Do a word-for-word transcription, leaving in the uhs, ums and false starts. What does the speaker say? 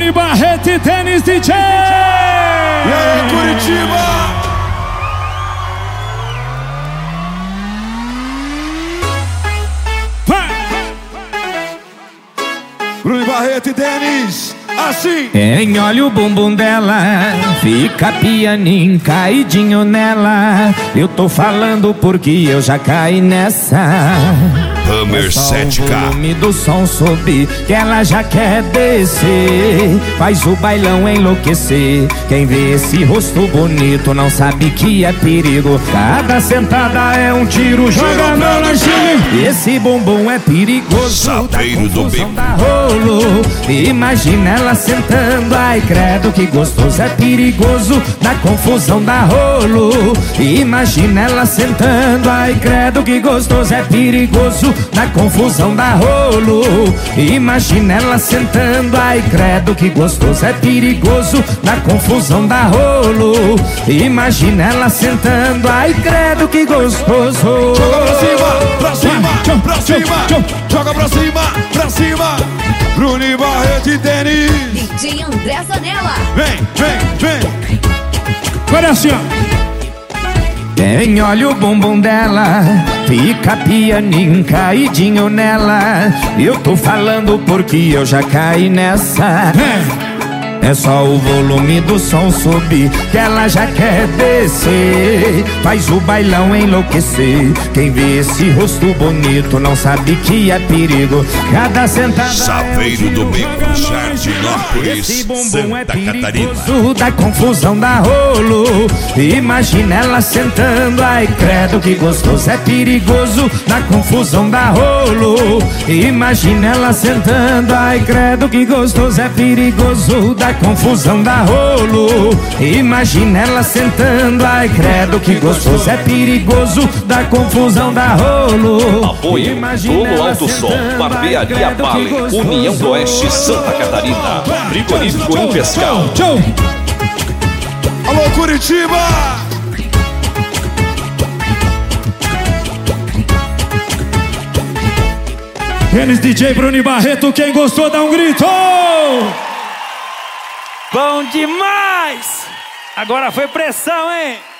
Bruno Barreto e Denis D J. E aí, Curitiba? Bruno Barreto e Denis, assim. Quem olha o bumbum dela, fica pianinho caidinho nela. Eu tô falando porque eu já caí nessa. Hammer sete K. O volume do som subir, que ela já quer descer. Faz o bailão enlouquecer. Quem vê esse rosto bonito não sabe que é perigo. Cada sentada é um tiro, joga a mão lá em cima. Esse bumbum é perigoso. Sapeiro do beco. Rolo. Imagina ela sentando, ai credo que gostoso. É perigoso na confusão da rolo. Imagina ela sentando, ai credo que gostoso. É perigoso na confusão da rolo. Imagina ela sentando, ai credo que gostoso. É perigoso na confusão da rolo. Imagina ela sentando, ai credo que gostoso. Joga pra cima, pra cima, pra cima. Joga pra cima, pra cima. Bruno Barreto e Denis. D J André Zanella. Vem, vem, vem. Olha assim, ó. Quem olha o bumbum dela, fica pianinho caidinho nela. Eu tô falando porque eu já caí nessa. É só o volume do som subir, que ela já quer descer. Faz o bailão enlouquecer. Quem vê esse rosto bonito não sabe que é perigo. Cada sentada Sapeiro do beco, Jardinópolis, esse bumbum é Santa Catarina. perigoso da confusão da rolo. Imagina ela sentando, ai credo que gostoso. É perigoso na confusão da rolo. Imagina ela sentando, ai credo que gostoso. É perigoso da confusão da rolo. Imagina ela sentando, ai credo que gostoso. É perigoso da confusão da rolo. Apoio Tolo Alto Som, Barbearia Bale, União do Oeste, Santa Catarina, Frigorífico em Pescal. Alô, Curitiba! Denis D J, Bruno Barreto, quem gostou dá um grito. Bom demais! Agora foi pressão, hein?